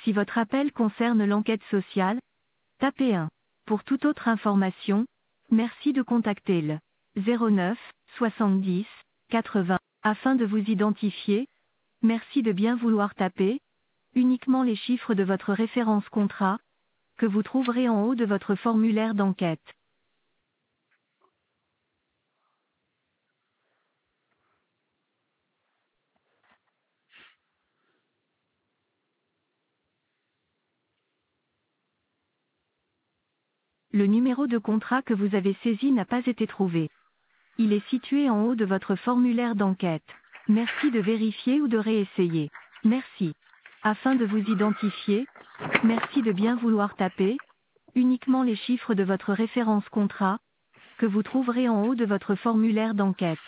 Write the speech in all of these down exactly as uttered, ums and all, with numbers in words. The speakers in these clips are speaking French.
Si votre appel concerne l'enquête sociale, tapez un. Pour toute autre information, merci de contacter le zéro neuf soixante-dix quatre-vingts. Afin de vous identifier, merci de bien vouloir taper uniquement les chiffres de votre référence contrat, que vous trouverez en haut de votre formulaire d'enquête. Le numéro de contrat que vous avez saisi n'a pas été trouvé. Il est situé en haut de votre formulaire d'enquête. Merci de vérifier ou de réessayer. Merci. Afin de vous identifier, merci de bien vouloir taper uniquement les chiffres de votre référence contrat, que vous trouverez en haut de votre formulaire d'enquête.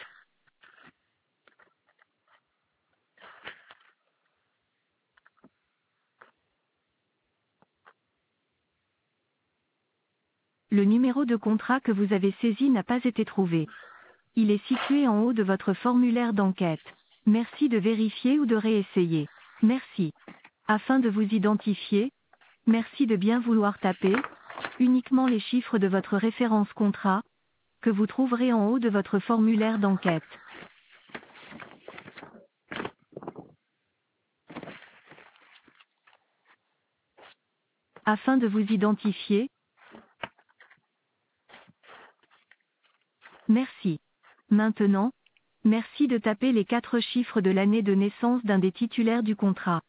Le numéro de contrat que vous avez saisi n'a pas été trouvé. Il est situé en haut de votre formulaire d'enquête. Merci de vérifier ou de réessayer. Merci. Afin de vous identifier, merci de bien vouloir taper uniquement les chiffres de votre référence contrat, que vous trouverez en haut de votre formulaire d'enquête. Afin de vous identifier, merci. Maintenant, merci de taper les quatre chiffres de l'année de naissance d'un des titulaires du contrat.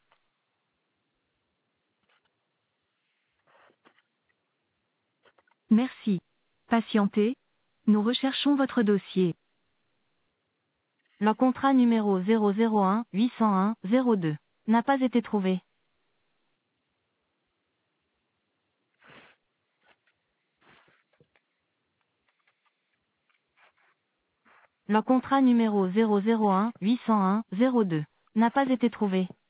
Merci. Patientez, nous recherchons votre dossier. Le contrat numéro zéro zéro un huit zéro un zéro deux n'a pas été trouvé. Le contrat numéro zéro zéro un huit zéro un zéro deux n'a pas été trouvé.